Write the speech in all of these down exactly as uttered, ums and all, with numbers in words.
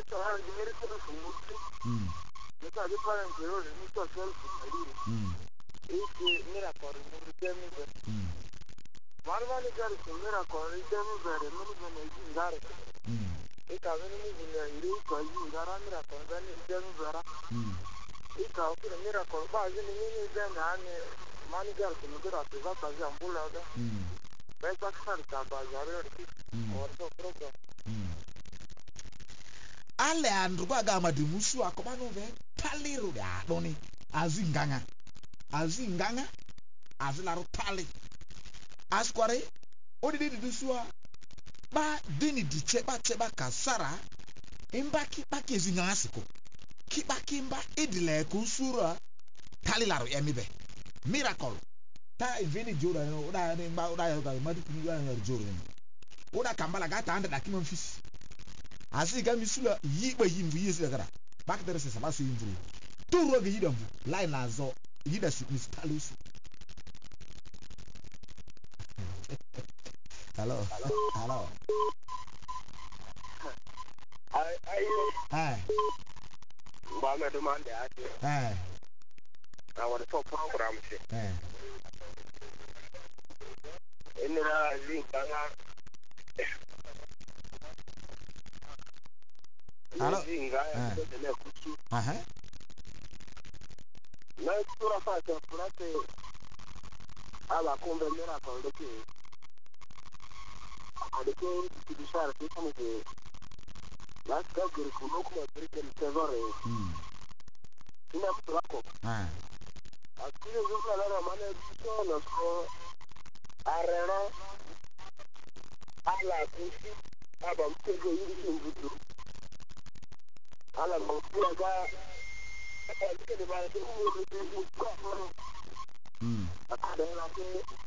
to have the miracle from Muslim. Hmm. Because the parents are all in the self. Hmm. It's a miracle in the Demiver. Hmm. One man is a miracle in the Demiver, and many men are in Gareth. Hmm. It's a very miracle in Garamira, and then in Demiver. Hmm. It's a miracle, but in the minute then, and manager to look at the Vapa Zambula. Hmm. Better start about Zara or so program. Ale andruba gama di musu akobano ve paliru ya doni azinganga azinganga azilaru pali askware odidi dusua ba dini di cheba cheba kasara imba kiba kezinganga siko kiba kimba idile kusura palilaru emibe miracle ta inveni jora no oda mba oda ya ga madu kuni ya ya jora no oda kambala gata anda dakima fisi asi ga misula yiba yimbu yesi gara back there is sama so yimbu to ro ga yidambu line azo yida su mistalus hello hello I I eh ba me demand ya eh I want to program eh inira zinganga hello aha na sura fata fulate ala kumbe mera kwa ndoke adike kibishara kama ke last gari kuno kuma briken tezore mm ina mtu wako ah akili zuka la maana sio so arena ala kusi aba mtego yiri mvutu ala mvutu ga akike de ba mm akada la ke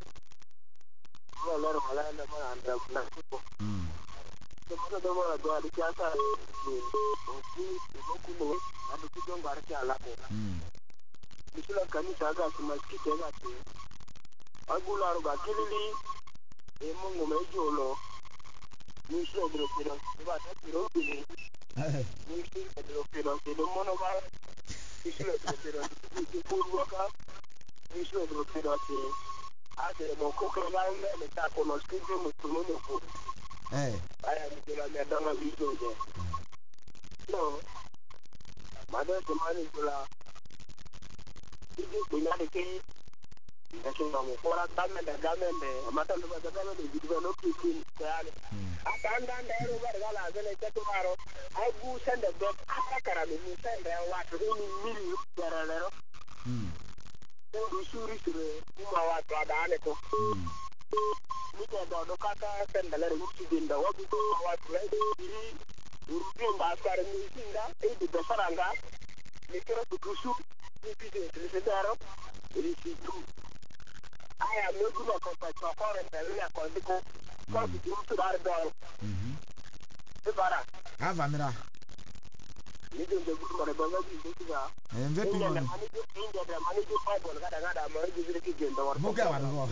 wala wala na ma anda na mm so do mara do ali kasa ni osi okuno adu kidongo arki ala ko mm bisula kanisa ga simaskite ga te agula ro ga kilili e mungu mejolo ni sio de pero ba ta tiro ni ni sio de pero de mono ba ni sio de pero ni purwa ka ni sio de pero ati ade mo ko ko la me ta conoscente mucho no ko eh aya ni la me da na video je no madam de mani la ide ko na de ke ese no me fora tambe da gamende mata lo da gamende video no ki ki yani aka anda anda ero bar gala zele ta tumaro ai gu sende be aka karami ni sende wa to ni miri yaralero mm ndu suri sure kuma wa to adane ko mm ni da do kaka sende le ruti dinda wa bi ko wa to le iri uru mba sar ni sinda e di besaranga ni kero to su ni bi de se daro iri si tu aya me gu ko ko to ko re le ya ko diko ko di tu dar do mhm e bara ava mira ni de de gu ko re ba bi de ga e mve pi mo ni de de mani de pa bon ga da ga ma ri de ki genda war mo ga wa do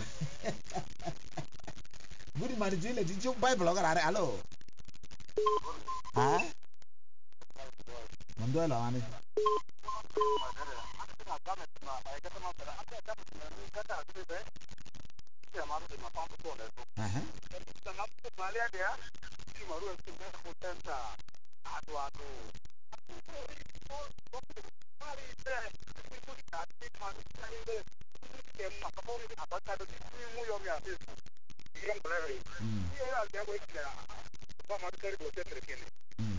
budi mani de le di jo bible ga ra allo ah mando la ani aha mm